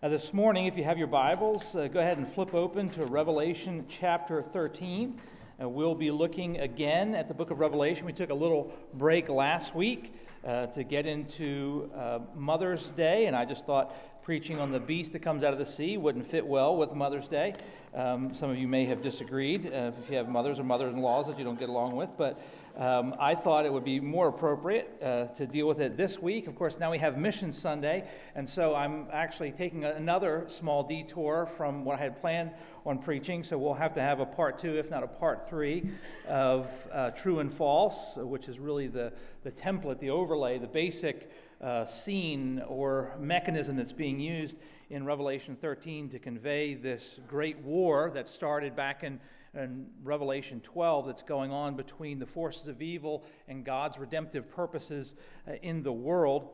This morning, if you have your Bibles, go ahead and flip open to Revelation chapter 13. We'll be looking again at the book of Revelation. We took a little break last week to get into Mother's Day, and I just thought preaching on the beast that comes out of the sea wouldn't fit well with Mother's Day. Some of you may have disagreed if you have mothers or mothers-in-laws that you don't get along with, but I thought it would be more appropriate to deal with it this week. Of course, now we have Mission Sunday, and so I'm actually taking another small detour from what I had planned on preaching, so we'll have to have a part two, if not a part three, of True and False, which is really the template, the overlay, the basic scene or mechanism that's being used in Revelation 13 to convey this great war that started back in Revelation 12 that's going on between the forces of evil and God's redemptive purposes in the world.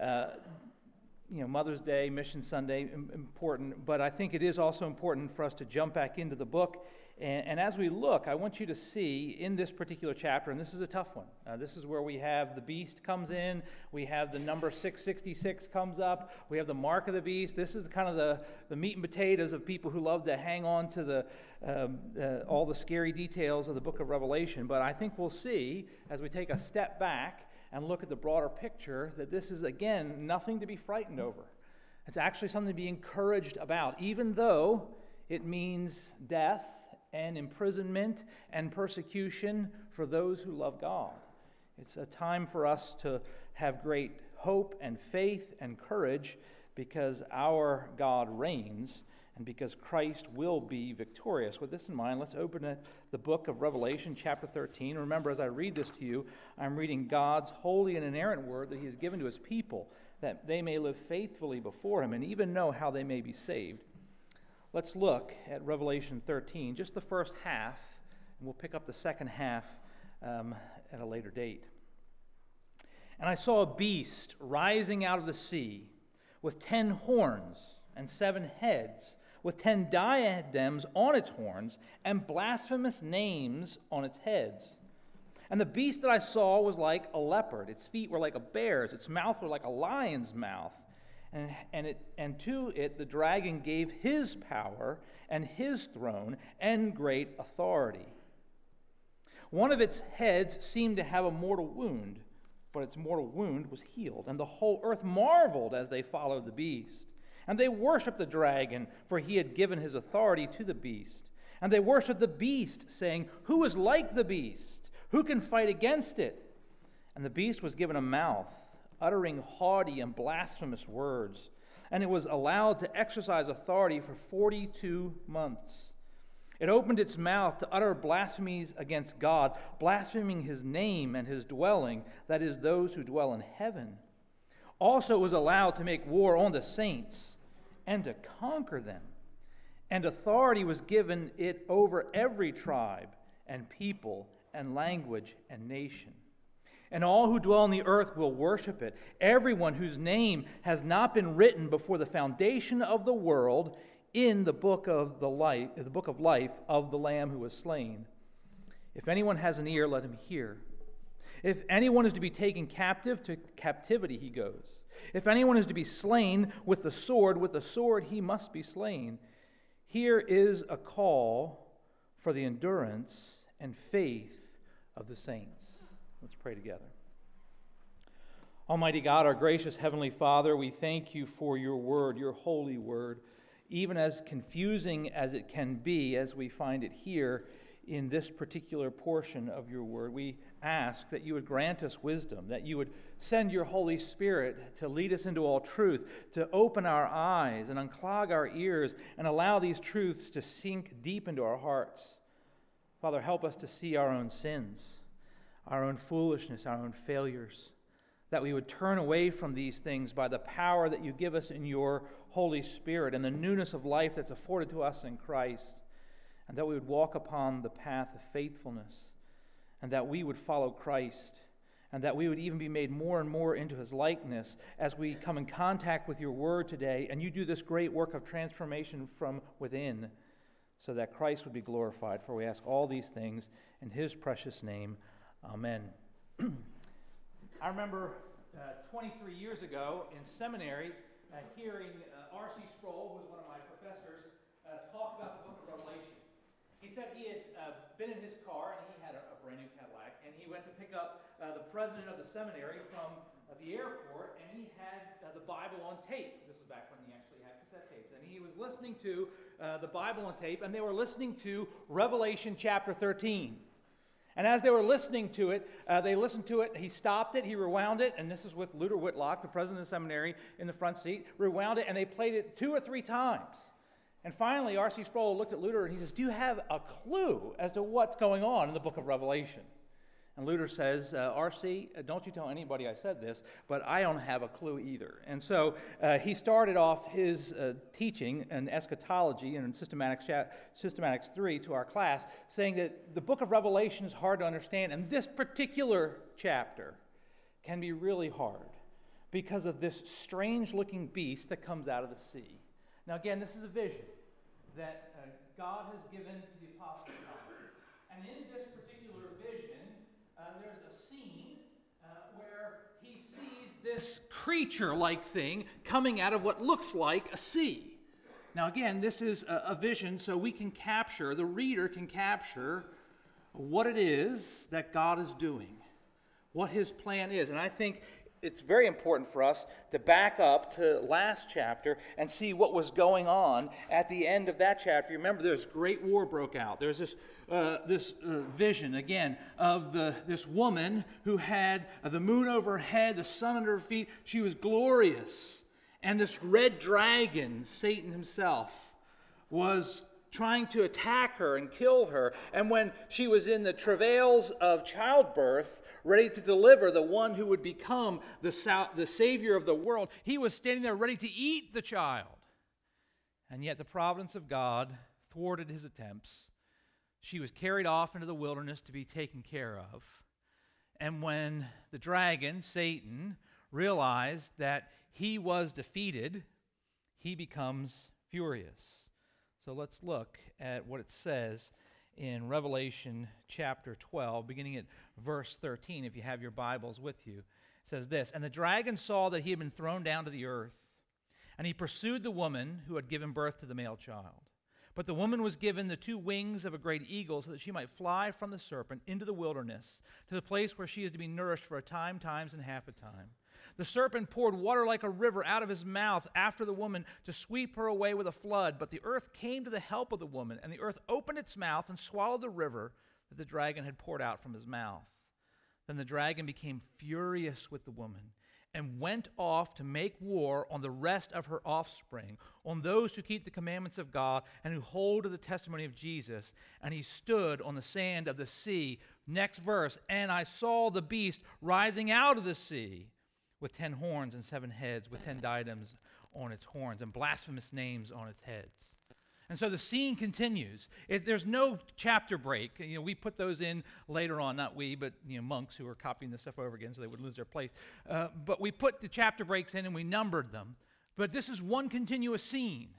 Mother's Day, Mission Sunday, important, but I think it is also important for us to jump back into the book. And as we look, I want you to see in this particular chapter, and this is a tough one. This is where we have the beast comes in, we have the number 666 comes up, we have the mark of the beast. This is kind of the meat and potatoes of people who love to hang on to all the scary details of the book of Revelation. But I think we'll see, as we take a step back and look at the broader picture, that this is, again, nothing to be frightened over. It's actually something to be encouraged about, even though it means death and imprisonment and persecution for those who love God. It's a time for us to have great hope and faith and courage because our God reigns and because Christ will be victorious. With this in mind, let's open the book of Revelation, chapter 13. Remember, as I read this to you, I'm reading God's holy and inerrant word that He has given to His people, that they may live faithfully before Him and even know how they may be saved. Let's look at Revelation 13, just the first half, and we'll pick up the second half at a later date. And I saw a beast rising out of the sea with 10 horns and 7 heads, with 10 diadems on its horns and blasphemous names on its heads. And the beast that I saw was like a leopard. Its feet were like a bear's. Its mouth was like a lion's mouth. And to it the dragon gave his power and his throne and great authority. One of its heads seemed to have a mortal wound, but its mortal wound was healed. And the whole earth marveled as they followed the beast. And they worshiped the dragon, for he had given his authority to the beast. And they worshiped the beast, saying, "Who is like the beast? Who can fight against it?" And the beast was given a mouth, uttering haughty and blasphemous words, and it was allowed to exercise authority for 42 months. It opened its mouth to utter blasphemies against God, blaspheming His name and His dwelling, that is, those who dwell in heaven. Also it was allowed to make war on the saints and to conquer them. And authority was given it over every tribe and people and language and nation. And all who dwell on the earth will worship it, everyone whose name has not been written before the foundation of the world in the book of life of the Lamb who was slain. If anyone has an ear, let him hear. If anyone is to be taken captive, to captivity he goes. If anyone is to be slain with the sword he must be slain. Here is a call for the endurance and faith of the saints. Let's pray together. Almighty God, our gracious Heavenly Father, we thank you for your word, your holy word, even as confusing as it can be as we find it here in this particular portion of your word. We ask that you would grant us wisdom, that you would send your Holy Spirit to lead us into all truth, to open our eyes and unclog our ears and allow these truths to sink deep into our hearts. Father, help us to see our own sins, our own foolishness, our own failures, that we would turn away from these things by the power that you give us in your Holy Spirit and the newness of life that's afforded to us in Christ, and that we would walk upon the path of faithfulness, and that we would follow Christ, and that we would even be made more and more into His likeness as we come in contact with your word today, and you do this great work of transformation from within, so that Christ would be glorified. For we ask all these things in His precious name. Amen. I remember 23 years ago in seminary, hearing R.C. Sproul, who was one of my professors, talk about the book of Revelation. He said he had been in his car, and he had a brand new Cadillac, and he went to pick up the president of the seminary from the airport, and he had the Bible on tape. This was back when he actually had cassette tapes. And he was listening to the Bible on tape, and they were listening to Revelation chapter 13. And as they were listening to it, he stopped it, he rewound it, and this is with Luther Whitlock, the president of the seminary, in the front seat, rewound it, and they played it 2 or 3 times. And finally, R.C. Sproul looked at Luther, and he says, "Do you have a clue as to what's going on in the book of Revelation?" And Luther says, "R.C., don't you tell anybody I said this, but I don't have a clue either." And so he started off his teaching in eschatology and in Systematics 3 to our class, saying that the book of Revelation is hard to understand, and this particular chapter can be really hard because of this strange-looking beast that comes out of the sea. Now again, this is a vision that God has given to the Apostle John. And in this particular vision, there's a scene where he sees this creature-like thing coming out of what looks like a sea. Now again, this is a vision, so we can capture, the reader can capture what it is that God is doing, what his plan is. And I think it's very important for us to back up to last chapter and see what was going on at the end of that chapter. Remember, this great war broke out. There's this vision, again, of this woman who had the moon over her head, the sun under her feet. She was glorious. And this red dragon, Satan himself, was trying to attack her and kill her. And when she was in the travails of childbirth, ready to deliver the one who would become the Savior of the world, he was standing there ready to eat the child. And yet the providence of God thwarted his attempts. She was carried off into the wilderness to be taken care of. And when the dragon, Satan, realized that he was defeated, he becomes furious. So let's look at what it says in Revelation chapter 12, beginning at verse 13, if you have your Bibles with you. It says this, "And the dragon saw that he had been thrown down to the earth, and he pursued the woman who had given birth to the male child. But the woman was given the 2 wings of a great eagle so that she might fly from the serpent into the wilderness, to the place where she is to be nourished for a time, times, and half a time. The serpent poured water like a river out of his mouth after the woman to sweep her away with a flood. But the earth came to the help of the woman, and the earth opened its mouth and swallowed the river that the dragon had poured out from his mouth. Then the dragon became furious with the woman and went off to make war on the rest of her offspring, on those who keep the commandments of God and who hold to the testimony of Jesus. And he stood on the sand of the sea." Next verse, "And I saw the beast rising out of the sea, with 10 horns and 7 heads, with 10 diadems on its horns, and blasphemous names on its heads." And so the scene continues. There's no chapter break. We put those in later on, not we, but monks who are copying this stuff over again so they would lose their place. But we put the chapter breaks in and we numbered them. But this is one continuous scene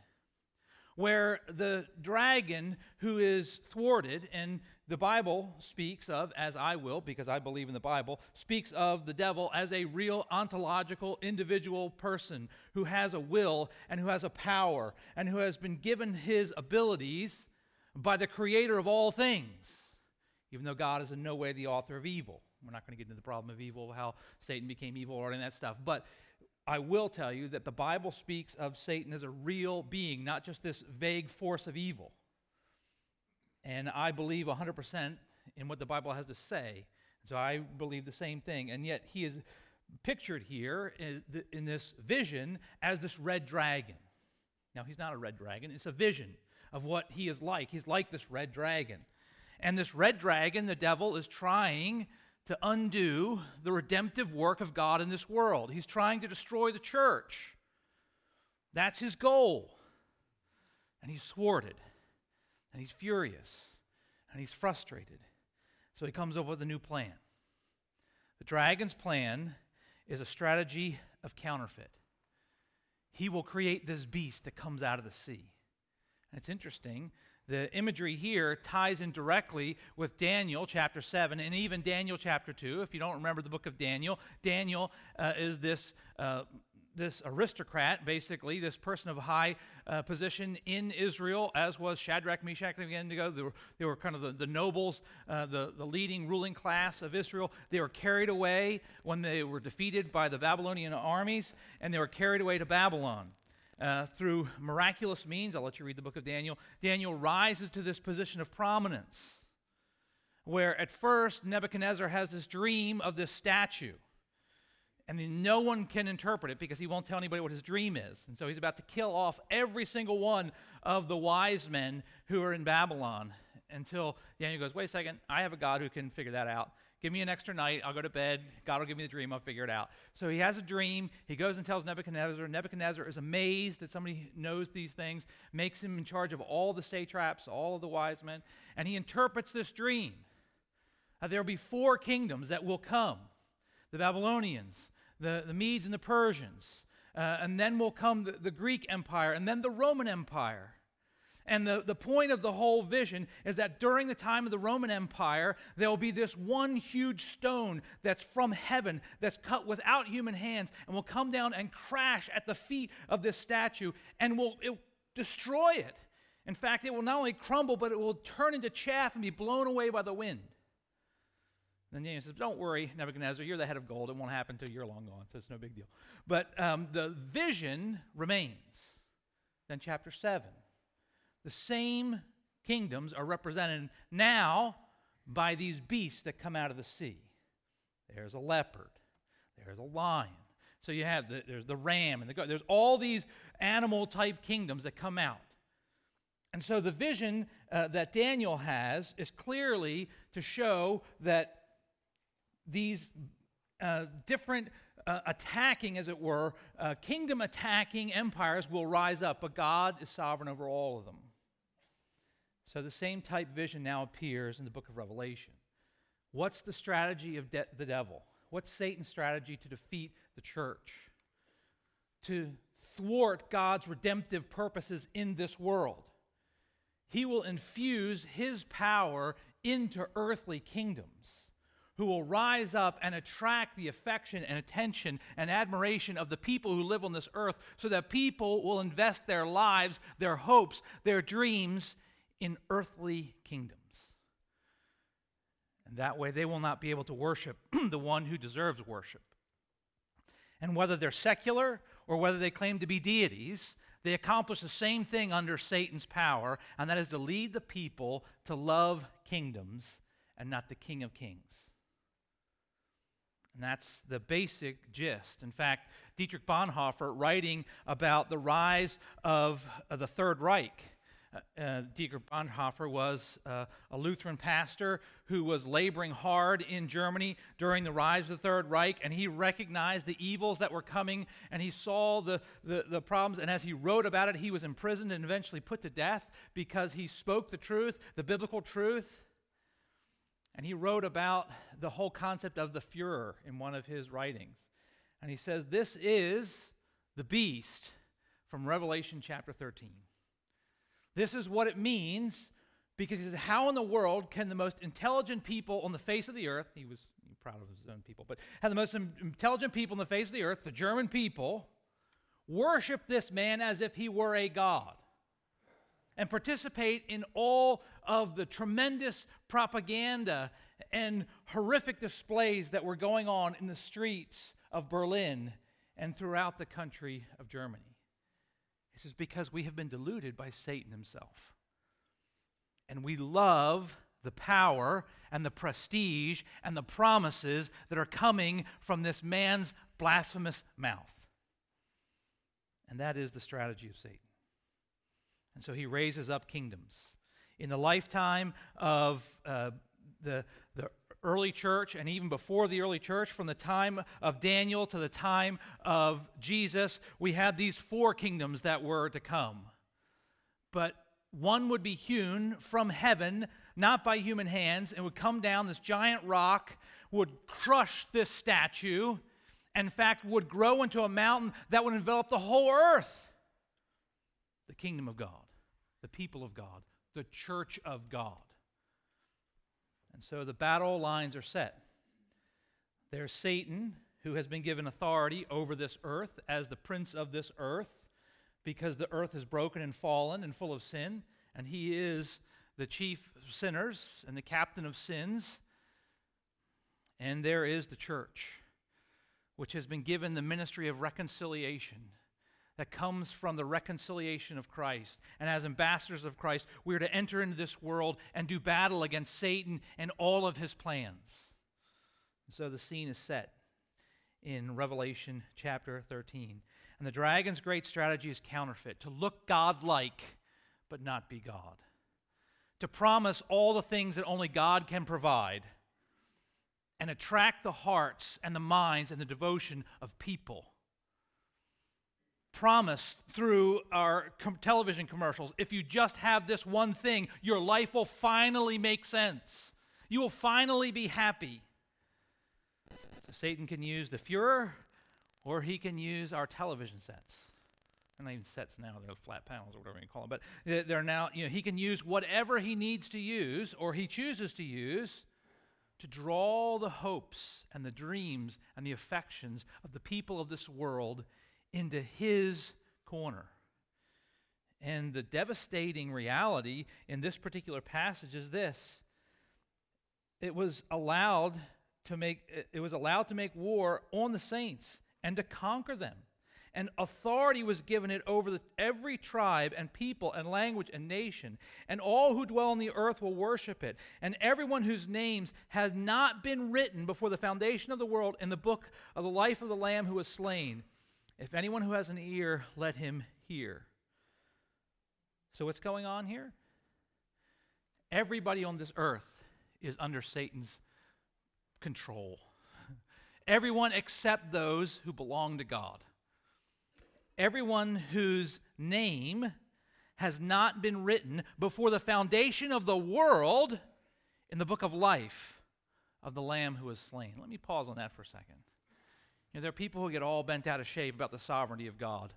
where the dragon who is thwarted, and the Bible speaks of, as I will, because I believe in the Bible, speaks of the devil as a real ontological individual person who has a will and who has a power and who has been given his abilities by the creator of all things, even though God is in no way the author of evil. We're not going to get into the problem of evil, how Satan became evil, or any of that stuff, but I will tell you that the Bible speaks of Satan as a real being, not just this vague force of evil. And I believe 100% in what the Bible has to say. So I believe the same thing. And yet he is pictured here in this vision as this red dragon. Now, he's not a red dragon. It's a vision of what he is like. He's like this red dragon. And this red dragon, the devil, is trying to undo the redemptive work of God in this world. He's trying to destroy the church. That's his goal. And he's thwarted. And he's furious. And he's frustrated. So he comes up with a new plan. The dragon's plan is a strategy of counterfeit. He will create this beast that comes out of the sea. And it's interesting. The imagery here ties in directly with Daniel chapter 7 and even Daniel chapter 2. If you don't remember the book of Daniel, Daniel is this this aristocrat, basically, this person of high position in Israel, as was Shadrach, Meshach, and Abednego. They were kind of the nobles, the leading ruling class of Israel. They were carried away when they were defeated by the Babylonian armies, and they were carried away to Babylon. Through miraculous means, I'll let you read the book of Daniel, Daniel rises to this position of prominence, where at first Nebuchadnezzar has this dream of this statue. And then no one can interpret it because he won't tell anybody what his dream is. And so he's about to kill off every single one of the wise men who are in Babylon until Daniel goes, wait a second, I have a God who can figure that out. Give me an extra night. I'll go to bed. God will give me the dream. I'll figure it out. So he has a dream. He goes and tells Nebuchadnezzar. Nebuchadnezzar is amazed that somebody knows these things, makes him in charge of all the satraps, all of the wise men, and he interprets this dream. There will be 4 kingdoms that will come. The Babylonians, the Medes and the Persians, and then will come the Greek Empire, and then the Roman Empire. And the point of the whole vision is that during the time of the Roman Empire, there will be this one huge stone that's from heaven, that's cut without human hands, and will come down and crash at the feet of this statue, and will destroy it. In fact, it will not only crumble, but it will turn into chaff and be blown away by the wind. Then Daniel says, don't worry, Nebuchadnezzar, you're the head of gold. It won't happen until you're long gone, so it's no big deal. But the vision remains. Then chapter 7. The same kingdoms are represented now by these beasts that come out of the sea. There's a leopard. There's a lion. So you have, there's the ram and the goat. There's all these animal-type kingdoms that come out. And so the vision that Daniel has is clearly to show that these different attacking, as it were, kingdom-attacking empires will rise up, but God is sovereign over all of them. So the same type vision now appears in the book of Revelation. What's the strategy of the devil? What's Satan's strategy to defeat the church? To thwart God's redemptive purposes in this world. He will infuse his power into earthly kingdoms, who will rise up and attract the affection and attention and admiration of the people who live on this earth, so that people will invest their lives, their hopes, their dreams in earthly kingdoms. And that way they will not be able to worship the one who deserves worship. And whether they're secular or whether they claim to be deities, they accomplish the same thing under Satan's power, and that is to lead the people to love kingdoms and not the King of Kings. And that's the basic gist. In fact, Dietrich Bonhoeffer, writing about the rise of the Third Reich, Dietrich Bonhoeffer was a Lutheran pastor who was laboring hard in Germany during the rise of the Third Reich, and he recognized the evils that were coming, and he saw the problems, and as he wrote about it, he was imprisoned and eventually put to death because he spoke the truth, the biblical truth. And he wrote about the whole concept of the Führer in one of his writings. And he says, this is the beast from Revelation chapter 13. This is what it means, because he says, how in the world can the most intelligent people on the face of the earth, he was proud of his own people, but how the most intelligent people on the face of the earth, the German people, worship this man as if he were a god, and participate in all of the tremendous propaganda and horrific displays that were going on in the streets of Berlin and throughout the country of Germany. He says, because we have been deluded by Satan himself. And we love the power and the prestige and the promises that are coming from this man's blasphemous mouth. And that is the strategy of Satan. And so he raises up kingdoms. In the lifetime of the early church, and even before the early church, from the time of Daniel to the time of Jesus, we had these 4 kingdoms that were to come. But one would be hewn from heaven, not by human hands, and would come down, this giant rock would crush this statue, and in fact would grow into a mountain that would envelop the whole earth. The kingdom of God, the people of God, the church of God. And so the battle lines are set. There's Satan, who has been given authority over this earth as the prince of this earth, because the earth is broken and fallen and full of sin, and he is the chief of sinners and the captain of sins. And there is the church, which has been given the ministry of reconciliation that comes from the reconciliation of Christ. And as ambassadors of Christ, we are to enter into this world and do battle against Satan and all of his plans. So the scene is set in Revelation chapter 13. And the dragon's great strategy is counterfeit, to look God-like, but not be God. To promise all the things that only God can provide, and attract the hearts and the minds and the devotion of people. Promise through our television commercials, if you just have this one thing, your life will finally make sense. You will finally be happy. So Satan can use the Fuhrer, or he can use our television sets. They're not even sets now, they're flat panels or whatever you call them. But they're now, he can use whatever he needs to use, or he chooses to use, to draw the hopes and the dreams and the affections of the people of this world into his corner. And the devastating reality in this particular passage is this: it was allowed to make war on the saints and to conquer them. And authority was given it over every tribe and people and language and nation. And all who dwell on the earth will worship it. And everyone whose names has not been written before the foundation of the world in the book of the life of the Lamb who was slain. If anyone who has an ear, let him hear. So what's going on here? Everybody on this earth is under Satan's control. Everyone except those who belong to God. Everyone whose name has not been written before the foundation of the world in the book of life of the Lamb who was slain. Let me pause on that for a second. There are people who get all bent out of shape about the sovereignty of God.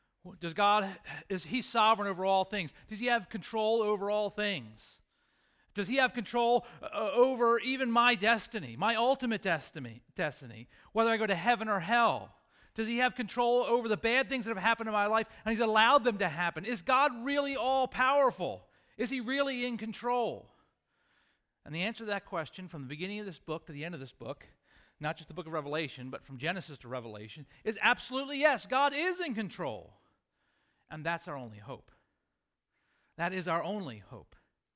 Is he sovereign over all things? Does he have control over all things? Does he have control over even my destiny, my ultimate destiny, whether I go to heaven or hell? Does he have control over the bad things that have happened in my life, and he's allowed them to happen? Is God really all-powerful? Is he really in control? And the answer to that question, from the beginning of this book to the end of this book, not just the book of Revelation, but from Genesis to Revelation, is absolutely yes. God is in control. And that's our only hope. That is our only hope.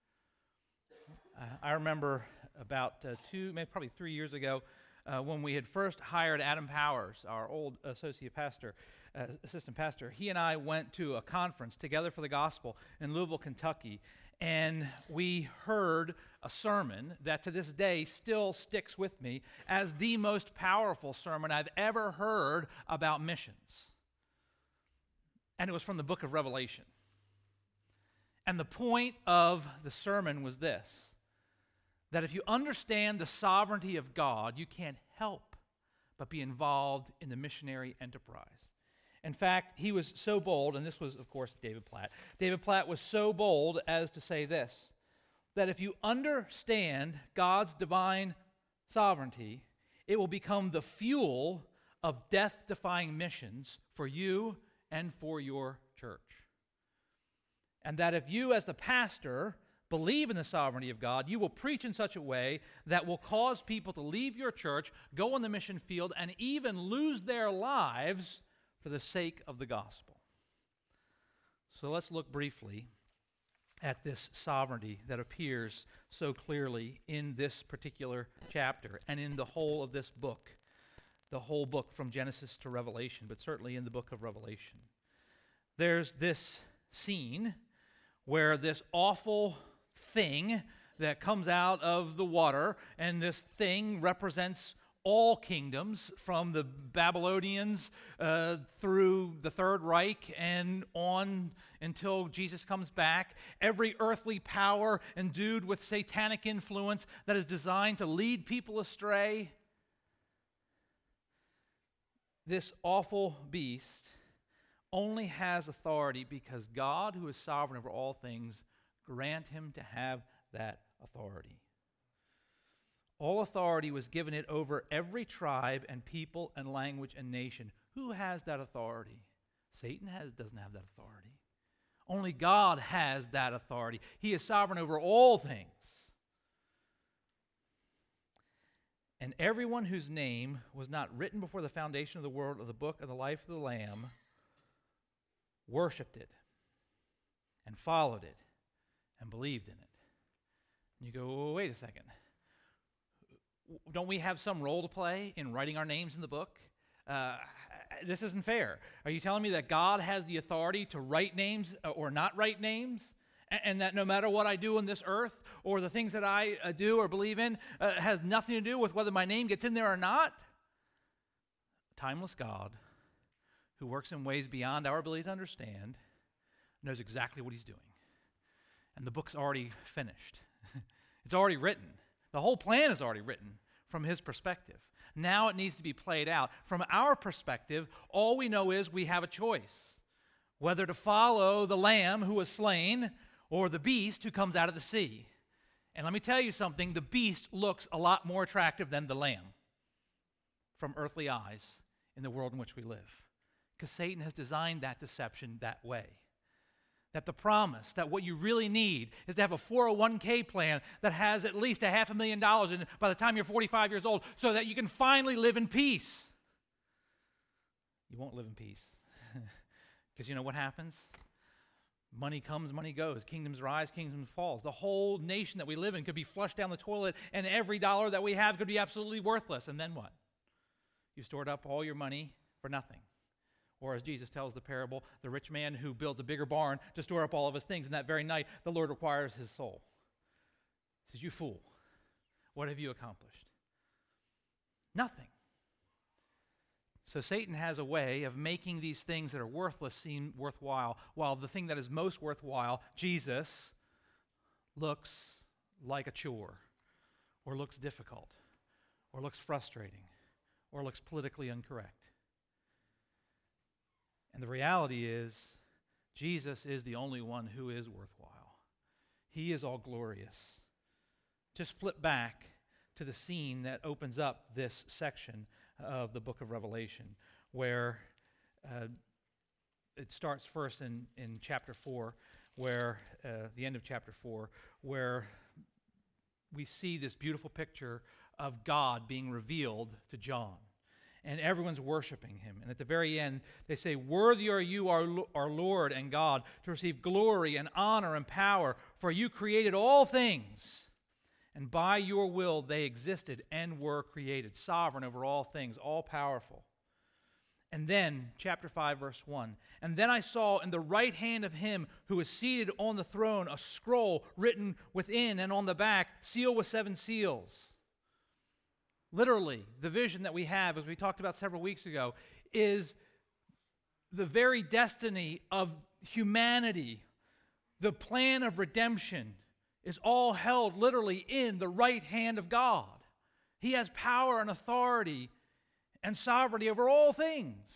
I remember about probably 3 years ago, when we had first hired Adam Powers, our old assistant pastor. He and I went to a conference, Together for the Gospel, in Louisville, Kentucky, and we heard a sermon that to this day still sticks with me as the most powerful sermon I've ever heard about missions. And it was from the book of Revelation. And the point of the sermon was this: that if you understand the sovereignty of God, you can't help but be involved in the missionary enterprise. In fact, he was so bold, and this was, of course, David Platt. David Platt was so bold as to say this, that if you understand God's divine sovereignty, it will become the fuel of death-defying missions for you and for your church. And that if you, as the pastor, believe in the sovereignty of God, you will preach in such a way that will cause people to leave your church, go on the mission field, and even lose their lives for the sake of the gospel. So let's look briefly at this sovereignty that appears so clearly in this particular chapter and in the whole of this book, the whole book from Genesis to Revelation, but certainly in the book of Revelation. There's this scene where this awful thing that comes out of the water, and this thing represents all kingdoms from the Babylonians through the Third Reich and on until Jesus comes back. Every earthly power endued with satanic influence that is designed to lead people astray. This awful beast only has authority because God, who is sovereign over all things, grant him to have that authority. All authority was given it over every tribe and people and language and nation. Who has that authority? Satan doesn't have that authority. Only God has that authority. He is sovereign over all things. And everyone whose name was not written before the foundation of the world of the book of the life of the Lamb worshipped it and followed it and believed in it. And you go, well, wait a second. Don't we have some role to play in writing our names in the book? This isn't fair. Are you telling me that God has the authority to write names or not write names? And that no matter what I do on this earth or the things that I do or believe in has nothing to do with whether my name gets in there or not? Timeless God, who works in ways beyond our ability to understand, knows exactly what he's doing. And the book's already finished. It's already written. The whole plan is already written from his perspective. Now it needs to be played out. From our perspective, all we know is we have a choice, whether to follow the lamb who was slain or the beast who comes out of the sea. And let me tell you something, the beast looks a lot more attractive than the lamb from earthly eyes in the world in which we live. Because Satan has designed that deception that way. That the promise that what you really need is to have a 401k plan that has at least $500,000 in it by the time you're 45 years old so that you can finally live in peace. You won't live in peace. Because you know what happens? Money comes, money goes. Kingdoms rise, kingdoms fall. The whole nation that we live in could be flushed down the toilet, and every dollar that we have could be absolutely worthless. And then what? You've stored up all your money for nothing. Or as Jesus tells the parable, the rich man who builds a bigger barn to store up all of his things, and that very night the Lord requires his soul. He says, you fool, what have you accomplished? Nothing. So Satan has a way of making these things that are worthless seem worthwhile, while the thing that is most worthwhile, Jesus, looks like a chore, or looks difficult, or looks frustrating, or looks politically incorrect. And the reality is, Jesus is the only one who is worthwhile. He is all glorious. Just flip back to the scene that opens up this section of the book of Revelation, where it starts first in chapter 4, where the end of chapter 4, where we see this beautiful picture of God being revealed to John. And everyone's worshiping him. And at the very end, they say, worthy are you, our Lord and God, to receive glory and honor and power, for you created all things. And by your will they existed and were created, sovereign over all things, all powerful. And then, chapter 5, verse 1, and then I saw in the right hand of him who was seated on the throne a scroll written within and on the back, sealed with 7 seals. Literally, the vision that we have, as we talked about several weeks ago, is the very destiny of humanity. The plan of redemption is all held literally in the right hand of God. He has power and authority and sovereignty over all things.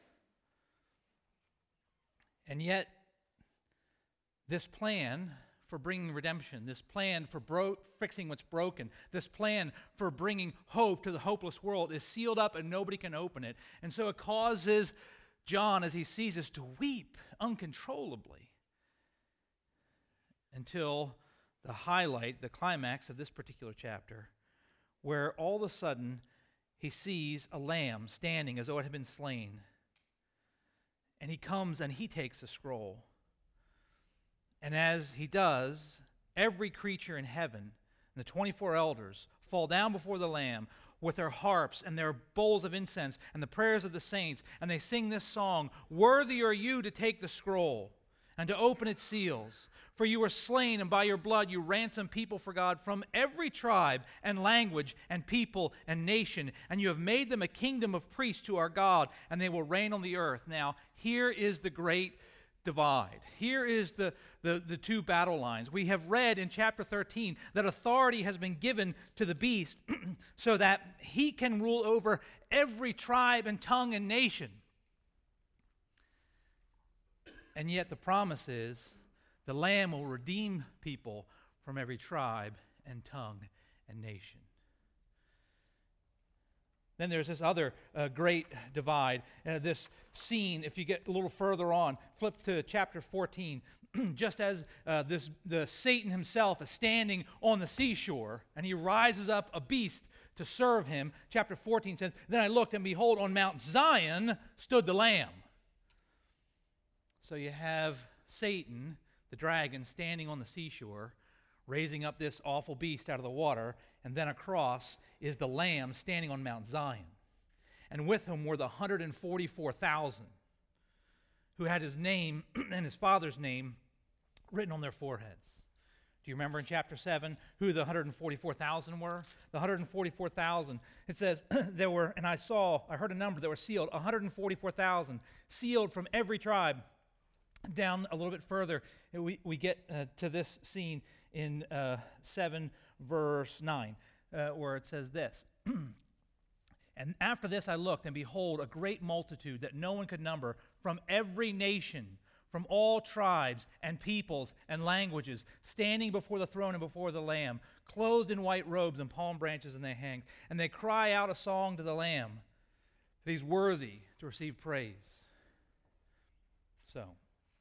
And yet, this plan for bringing redemption, this plan for fixing what's broken, this plan for bringing hope to the hopeless world is sealed up and nobody can open it. And so it causes John, as he sees this, to weep uncontrollably until the highlight, the climax of this particular chapter, where all of a sudden he sees a lamb standing as though it had been slain. And he comes and he takes a scroll. And as he does, every creature in heaven and the 24 elders fall down before the Lamb with their harps and their bowls of incense and the prayers of the saints, and they sing this song, worthy are you to take the scroll and to open its seals. For you were slain, and by your blood you ransomed people for God from every tribe and language and people and nation, and you have made them a kingdom of priests to our God, and they will reign on the earth. Now, here is the great divide. Here is the two battle lines. We have read in chapter 13 that authority has been given to the beast so that he can rule over every tribe and tongue and nation. And yet the promise is the Lamb will redeem people from every tribe and tongue and nation. Then there's this other great divide, this scene, if you get a little further on, flip to chapter 14, just as the Satan himself is standing on the seashore, and he rises up a beast to serve him. Chapter 14 says, "Then I looked, and behold, on Mount Zion stood the Lamb." So you have Satan, the dragon, standing on the seashore, raising up this awful beast out of the water, and then across is the Lamb standing on Mount Zion. And with him were the 144,000 who had his name and his father's name written on their foreheads. Do you remember in chapter 7 who the 144,000 were? The 144,000, it says, I heard a number that were sealed, 144,000, sealed from every tribe. Down a little bit further, we get to this scene in 7 verse 9, where it says this, "And after this I looked, and behold, a great multitude that no one could number, from every nation, from all tribes and peoples and languages, standing before the throne and before the Lamb, clothed in white robes and palm branches in their hands. And they cry out a song to the Lamb, that he's worthy to receive praise." So,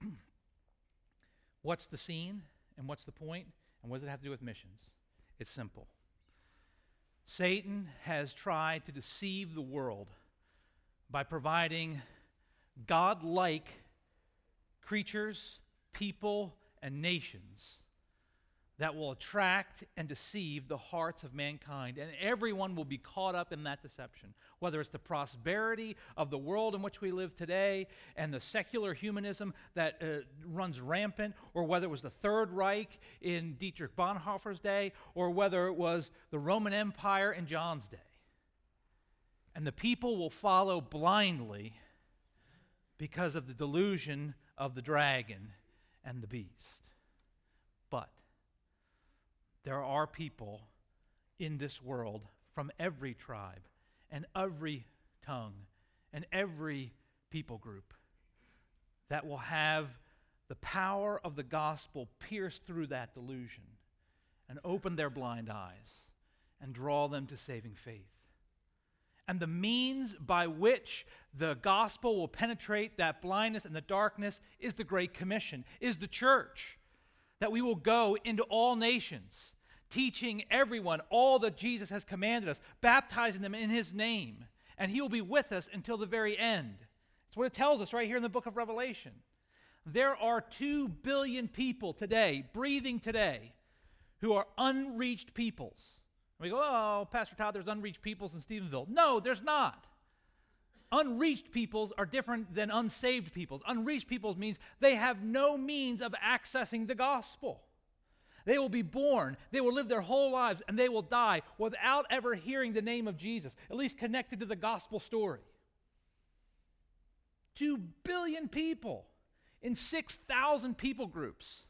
what's the scene and what's the point? And what does it have to do with missions? It's simple. Satan has tried to deceive the world by providing God-like creatures, people, and nations that will attract and deceive the hearts of mankind, and everyone will be caught up in that deception, whether it's the prosperity of the world in which we live today and the secular humanism that runs rampant, or whether it was the Third Reich in Dietrich Bonhoeffer's day, or whether it was the Roman Empire in John's day. And the people will follow blindly because of the delusion of the dragon and the beast. But there are people in this world from every tribe and every tongue and every people group that will have the power of the gospel pierce through that delusion and open their blind eyes and draw them to saving faith. And the means by which the gospel will penetrate that blindness and the darkness is the Great Commission, is the church. That we will go into all nations, teaching everyone all that Jesus has commanded us, baptizing them in his name, and he will be with us until the very end. That's what it tells us right here in the book of Revelation. There are 2 billion people today, breathing today, who are unreached peoples. And we go, "Oh, Pastor Todd, there's unreached peoples in Stephenville." No, there's not. Unreached peoples are different than unsaved peoples. Unreached peoples means they have no means of accessing the gospel. They will be born, they will live their whole lives, and they will die without ever hearing the name of Jesus, at least connected to the gospel story. 2 billion people in 6,000 people groups.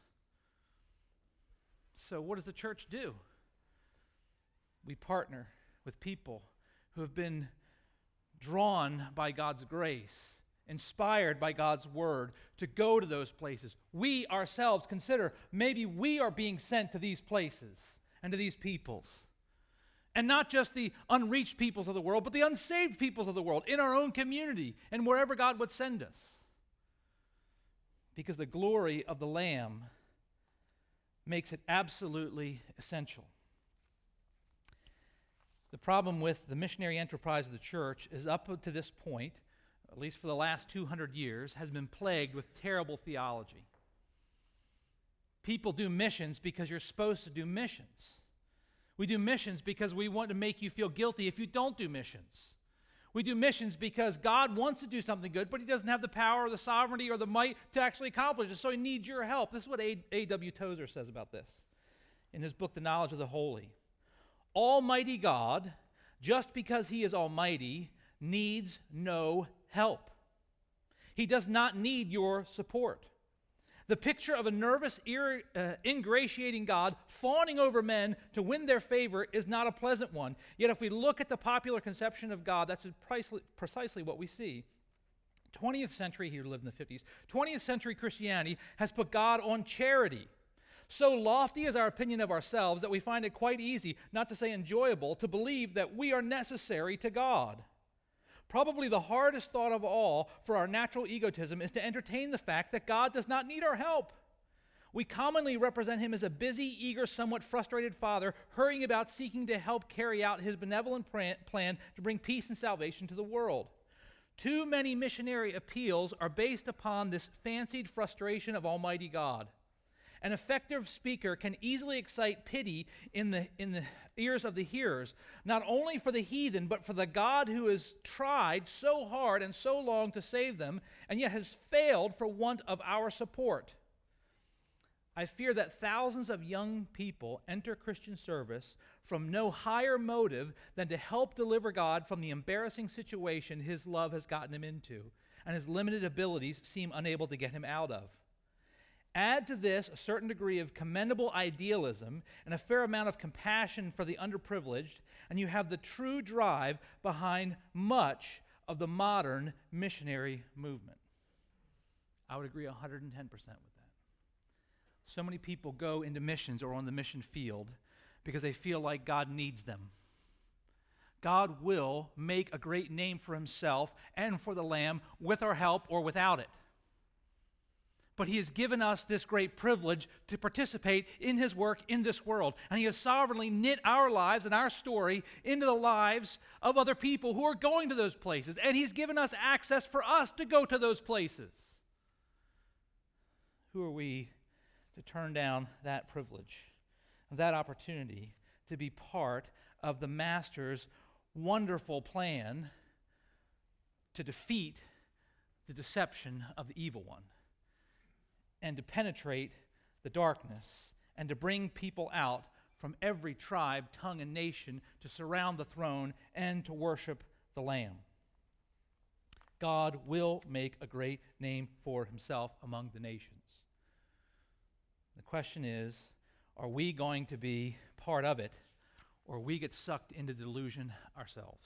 So what does the church do? We partner with people who have been drawn by God's grace, inspired by God's word to go to those places. We ourselves consider maybe we are being sent to these places and to these peoples. And not just the unreached peoples of the world, but the unsaved peoples of the world in our own community and wherever God would send us. Because the glory of the Lamb makes it absolutely essential. The problem with the missionary enterprise of the church is up to this point, at least for the last 200 years, has been plagued with terrible theology. People do missions because you're supposed to do missions. We do missions because we want to make you feel guilty if you don't do missions. We do missions because God wants to do something good, but he doesn't have the power or the sovereignty or the might to actually accomplish it, so he needs your help. This is what A.W. Tozer says about this in his book, The Knowledge of the Holy. Almighty God, just because he is almighty, needs no help. He does not need your support. The picture of a nervous, ingratiating God fawning over men to win their favor is not a pleasant one. Yet if we look at the popular conception of God, that's precisely what we see. 20th century, he lived in the 50s, 20th century Christianity has put God on charity. So lofty is our opinion of ourselves that we find it quite easy, not to say enjoyable, to believe that we are necessary to God. Probably the hardest thought of all for our natural egotism is to entertain the fact that God does not need our help. We commonly represent him as a busy, eager, somewhat frustrated father, hurrying about seeking to help carry out his benevolent plan to bring peace and salvation to the world. Too many missionary appeals are based upon this fancied frustration of Almighty God. An effective speaker can easily excite pity in the ears of the hearers, not only for the heathen, but for the God who has tried so hard and so long to save them, and yet has failed for want of our support. I fear that thousands of young people enter Christian service from no higher motive than to help deliver God from the embarrassing situation his love has gotten him into, and his limited abilities seem unable to get him out of. Add to this a certain degree of commendable idealism and a fair amount of compassion for the underprivileged, and you have the true drive behind much of the modern missionary movement. I would agree 110% with that. So many people go into missions or on the mission field because they feel like God needs them. God will make a great name for himself and for the Lamb with our help or without it. But he has given us this great privilege to participate in his work in this world. And he has sovereignly knit our lives and our story into the lives of other people who are going to those places. And he's given us access for us to go to those places. Who are we to turn down that privilege, that opportunity to be part of the Master's wonderful plan to defeat the deception of the evil one, and to penetrate the darkness, and to bring people out from every tribe, tongue, and nation to surround the throne and to worship the Lamb? God will make a great name for himself among the nations. The question is, are we going to be part of it, or we get sucked into delusion ourselves?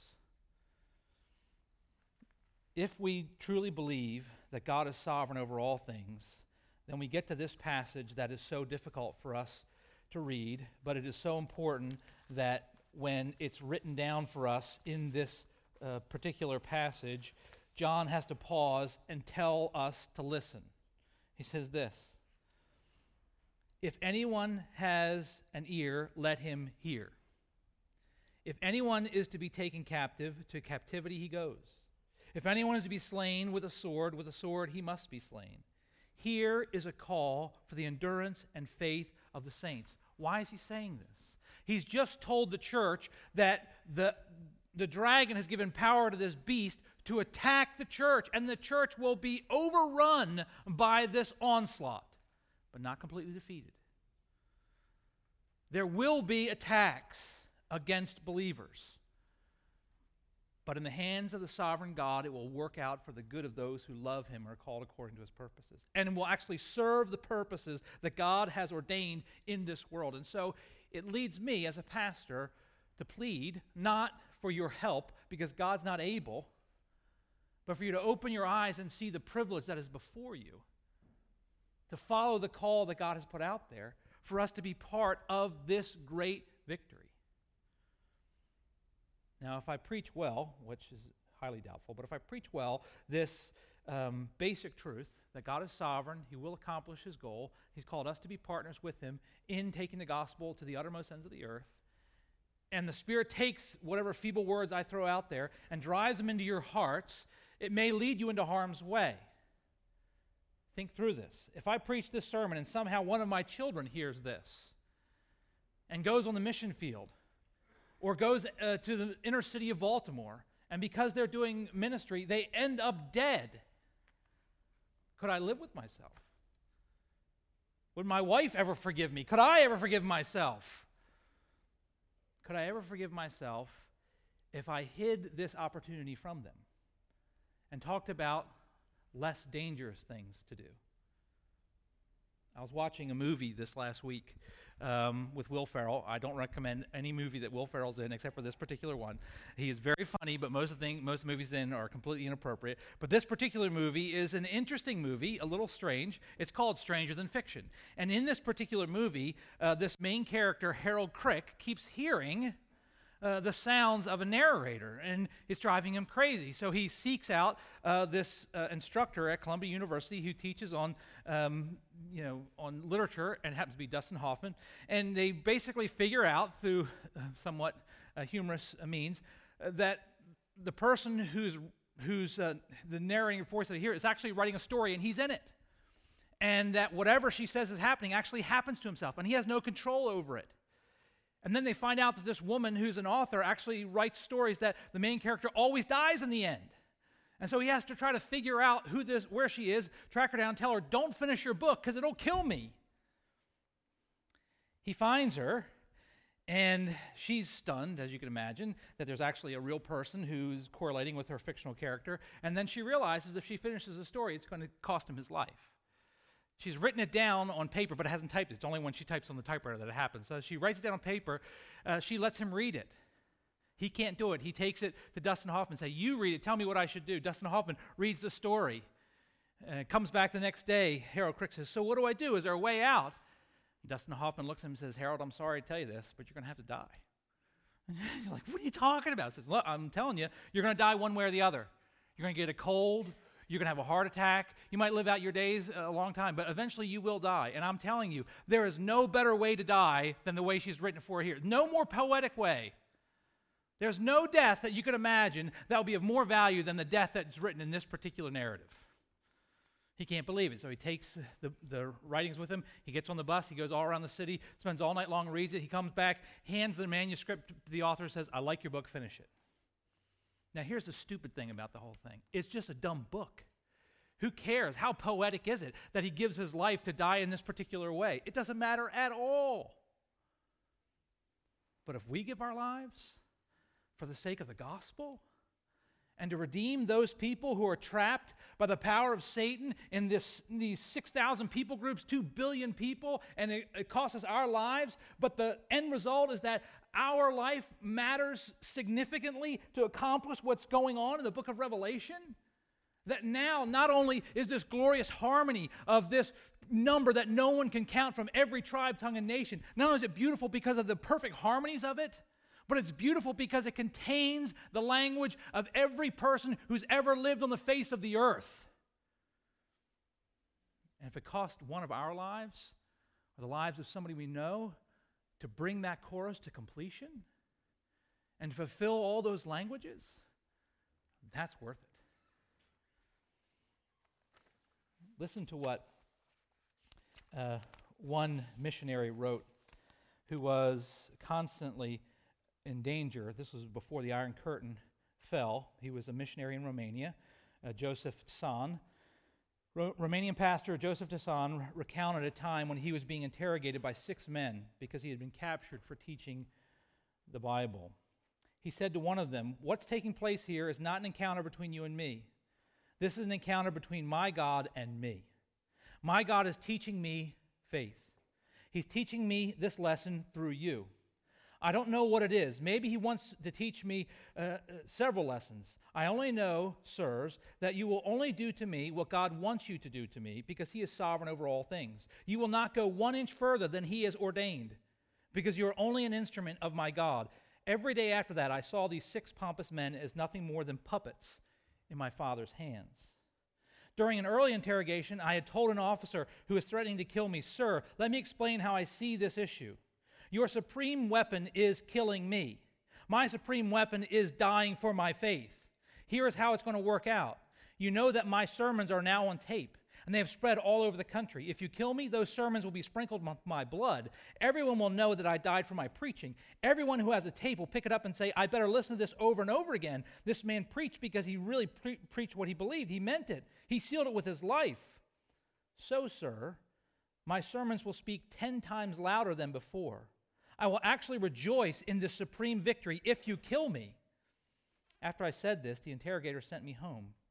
If we truly believe that God is sovereign over all things, then we get to this passage that is so difficult for us to read, but it is so important that when it's written down for us in this particular passage, John has to pause and tell us to listen. He says this: "If anyone has an ear, let him hear. If anyone is to be taken captive, to captivity he goes. If anyone is to be slain with a sword he must be slain. Here is a call for the endurance and faith of the saints." Why is he saying this? He's just told the church that the dragon has given power to this beast to attack the church, and the church will be overrun by this onslaught, but not completely defeated. There will be attacks against believers, but in the hands of the sovereign God, it will work out for the good of those who love him and are called according to his purposes, and will actually serve the purposes that God has ordained in this world. And so it leads me as a pastor to plead not for your help because God's not able, but for you to open your eyes and see the privilege that is before you, to follow the call that God has put out there for us to be part of this great victory. Now, if I preach well, which is highly doubtful, but if I preach well, this basic truth that God is sovereign, he will accomplish his goal, he's called us to be partners with him in taking the gospel to the uttermost ends of the earth, and the Spirit takes whatever feeble words I throw out there and drives them into your hearts, it may lead you into harm's way. Think through this. If I preach this sermon and somehow one of my children hears this and goes on the mission field, or goes to the inner city of Baltimore, and because they're doing ministry, they end up dead, could I live with myself? Would my wife ever forgive me? Could I ever forgive myself? Could I ever forgive myself if I hid this opportunity from them and talked about less dangerous things to do? I was watching a movie this last week with Will Ferrell. I don't recommend any movie that Will Ferrell's in except for this particular one. He is very funny, but most movies in are completely inappropriate. But this particular movie is an interesting movie, a little strange. It's called Stranger Than Fiction. And in this particular movie, this main character, Harold Crick, keeps hearing the sounds of a narrator, and it's driving him crazy. So he seeks out this instructor at Columbia University who teaches on literature, and it happens to be Dustin Hoffman. And they basically figure out through somewhat humorous means that the person who's the narrating voice that I hear is actually writing a story, and he's in it. And that whatever she says is happening actually happens to himself, and he has no control over it. And then they find out that this woman who's an author actually writes stories that the main character always dies in the end. And so he has to try to figure out where she is, track her down, tell her, don't finish your book because it'll kill me. He finds her, and she's stunned, as you can imagine, that there's actually a real person who's correlating with her fictional character. And then she realizes if she finishes the story, it's going to cost him his life. She's written it down on paper, but hasn't typed it. It's only when she types on the typewriter that it happens. So she writes it down on paper. She lets him read it. He can't do it. He takes it to Dustin Hoffman and says, you read it. Tell me what I should do. Dustin Hoffman reads the story. Comes back the next day. Harold Crick says, so what do I do? Is there a way out? Dustin Hoffman looks at him and says, Harold, I'm sorry to tell you this, but you're going to have to die. And he's like, what are you talking about? He says, look, I'm telling you, you're going to die one way or the other. You're going to get a cold. You're going to have a heart attack. You might live out your days a long time, but eventually you will die. And I'm telling you, there is no better way to die than the way she's written for here. No more poetic way. There's no death that you could imagine that will be of more value than the death that's written in this particular narrative. He can't believe it, so he takes the writings with him. He gets on the bus. He goes all around the city, spends all night long, reads it. He comes back, hands the manuscript to the author, says, I like your book, finish it. Now, here's the stupid thing about the whole thing. It's just a dumb book. Who cares? How poetic is it that he gives his life to die in this particular way? It doesn't matter at all. But if we give our lives for the sake of the gospel and to redeem those people who are trapped by the power of Satan in these 6,000 people groups, 2 billion people, and it costs us our lives, but the end result is that our life matters significantly to accomplish what's going on in the book of Revelation, that now not only is this glorious harmony of this number that no one can count from every tribe, tongue, and nation, not only is it beautiful because of the perfect harmonies of it, but it's beautiful because it contains the language of every person who's ever lived on the face of the earth. And if it cost one of our lives, or the lives of somebody we know, to bring that chorus to completion and fulfill all those languages, that's worth it. Listen to what one missionary wrote who was constantly in danger. This was before the Iron Curtain fell. He was a missionary in Romania, Joseph Tson. Romanian pastor Joseph Tson recounted a time when he was being interrogated by 6 men because he had been captured for teaching the Bible. He said to one of them, what's taking place here is not an encounter between you and me. This is an encounter between my God and me. My God is teaching me faith. He's teaching me this lesson through you. I don't know what it is. Maybe he wants to teach me several lessons. I only know, sirs, that you will only do to me what God wants you to do to me because he is sovereign over all things. You will not go 1 inch further than he has ordained because you are only an instrument of my God. Every day after that, I saw these 6 pompous men as nothing more than puppets in my Father's hands. During an early interrogation, I had told an officer who was threatening to kill me, sir, let me explain how I see this issue. Your supreme weapon is killing me. My supreme weapon is dying for my faith. Here is how it's going to work out. You know that my sermons are now on tape, and they have spread all over the country. If you kill me, those sermons will be sprinkled with my blood. Everyone will know that I died for my preaching. Everyone who has a tape will pick it up and say, I better listen to this over and over again. This man preached because he really preached what he believed. He meant it. He sealed it with his life. So, sir, my sermons will speak 10 times louder than before. I will actually rejoice in this supreme victory if you kill me. After I said this, the interrogator sent me home.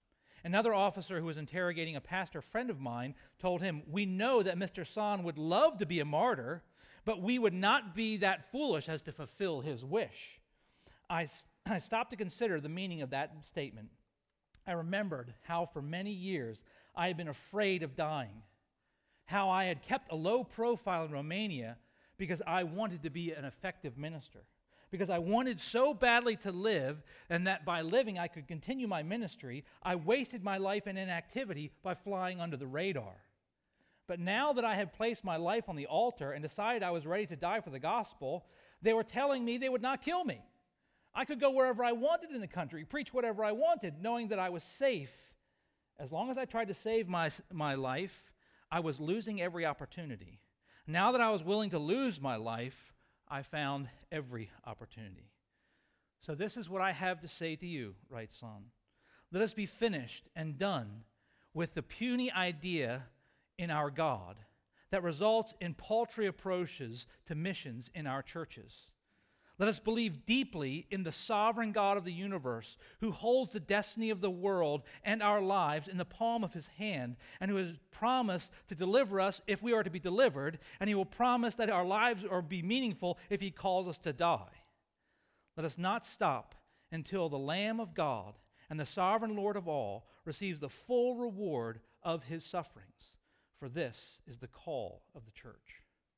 Another officer who was interrogating a pastor friend of mine told him, "We know that Mr. San would love to be a martyr, but we would not be that foolish as to fulfill his wish." I stopped to consider the meaning of that statement. I remembered how for many years I had been afraid of dying, how I had kept a low profile in Romania because I wanted to be an effective minister, because I wanted so badly to live, and that by living I could continue my ministry. I wasted my life in inactivity by flying under the radar. But now that I had placed my life on the altar and decided I was ready to die for the gospel, they were telling me they would not kill me. I could go wherever I wanted in the country, preach whatever I wanted, knowing that I was safe. As long as I tried to save my life, I was losing every opportunity. Now that I was willing to lose my life, I found every opportunity. "So this is what I have to say to you," writes San. "Let us be finished and done with the puny idea in our God that results in paltry approaches to missions in our churches. Let us believe deeply in the sovereign God of the universe, who holds the destiny of the world and our lives in the palm of his hand, and who has promised to deliver us if we are to be delivered, and he will promise that our lives will be meaningful if he calls us to die. Let us not stop until the Lamb of God and the sovereign Lord of all receives the full reward of his sufferings, for this is the call of the church."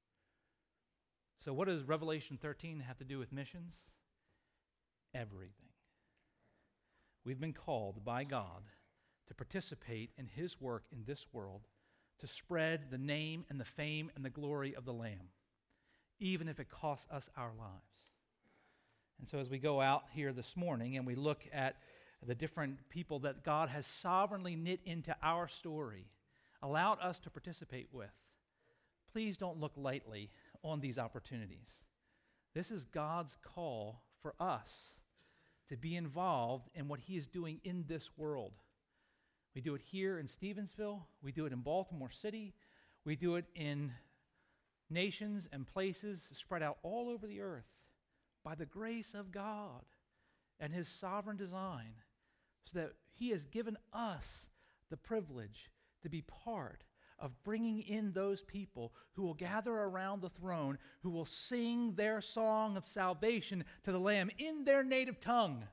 So what does Revelation 13 have to do with missions? Everything. We've been called by God to participate in his work in this world, to spread the name and the fame and the glory of the Lamb, even if it costs us our lives. And so as we go out here this morning and we look at the different people that God has sovereignly knit into our story, allowed us to participate with, please don't look lightly on these opportunities. This is God's call for us to be involved in what he is doing in this world. We do it here in Stevensville. We do it in Baltimore City. We do it in nations and places spread out all over the earth by the grace of God and his sovereign design, so that he has given us the privilege to be part of bringing in those people who will gather around the throne, who will sing their song of salvation to the Lamb in their native tongue,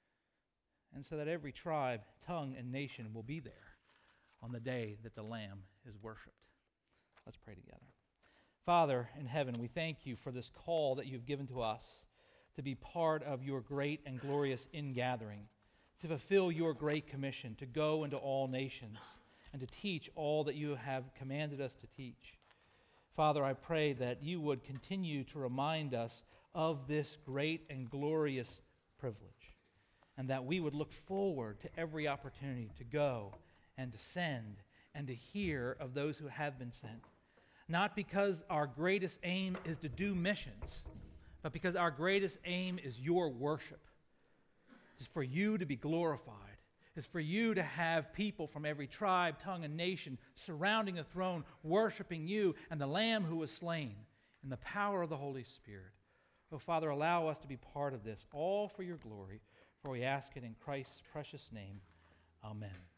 and so that every tribe, tongue, and nation will be there on the day that the Lamb is worshiped. Let's pray together. Father in heaven, we thank you for this call that you've given to us to be part of your great and glorious ingathering, to fulfill your great commission, to go into all nations, and to teach all that you have commanded us to teach. Father, I pray that you would continue to remind us of this great and glorious privilege, and that we would look forward to every opportunity to go and to send and to hear of those who have been sent. Not because our greatest aim is to do missions, but because our greatest aim is your worship. It's for you to be glorified. Is for you to have people from every tribe, tongue, and nation surrounding the throne, worshiping you and the Lamb who was slain in the power of the Holy Spirit. Oh, Father, allow us to be part of this, all for your glory, for we ask it in Christ's precious name. Amen.